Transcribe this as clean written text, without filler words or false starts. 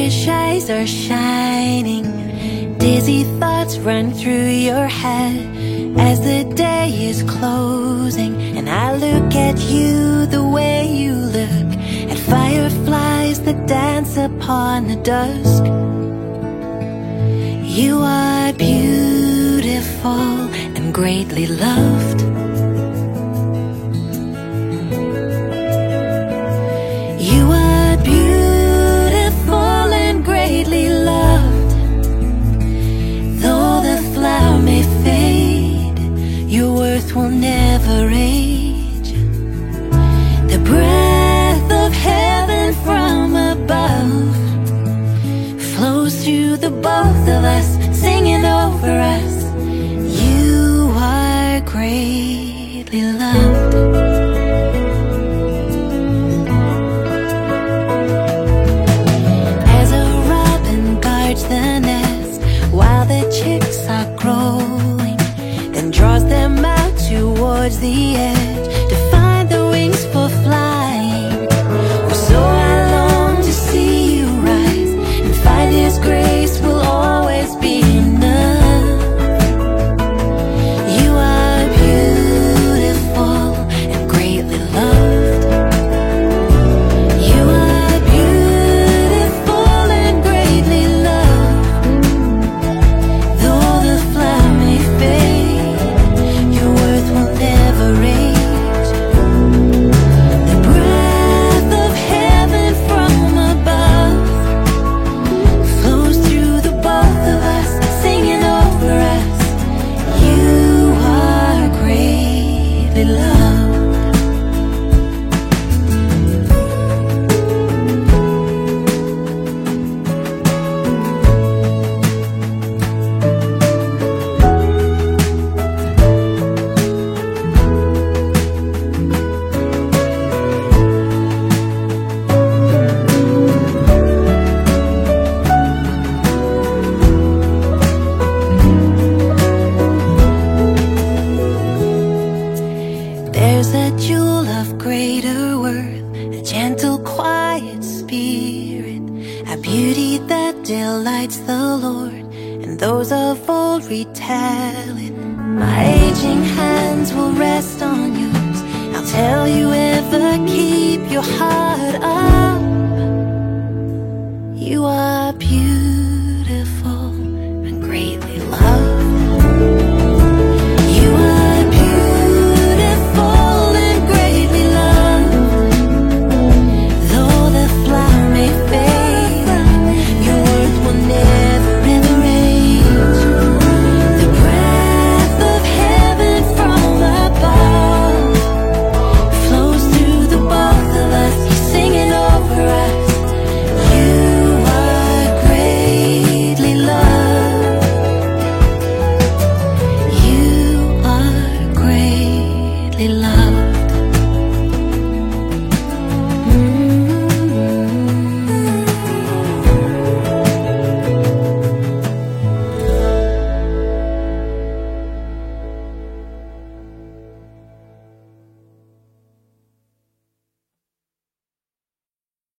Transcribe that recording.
Childish eyes are shining, dizzy thoughts run through your head as the day is closing, and I look at you the way you look at fireflies that dance upon the dusk. You are beautiful and greatly loved. You are beautiful and greatly loved. Though the flower may fade, your worth will never age. The breath of heaven from above flows through the both of us, singing over us. You are greatly loved. As a robin guards the nest while the chicks are growing, then draws them out towards the edge to find the wings for flying. Oh, so I long to see you rise and find His grace will always be enough. You are beautiful and greatly loved. You are beautiful and greatly loved. Though the flower may fade, your worth will never age. The breath of heaven from above flows through the both of us, singing over us. You are greatly loved. There's a jewel of greater worth, a gentle, quiet spirit, a beauty that delights the Lord, and those of old retell it. My aging hands will rest on yours. I'll tell you ever keep your heart up.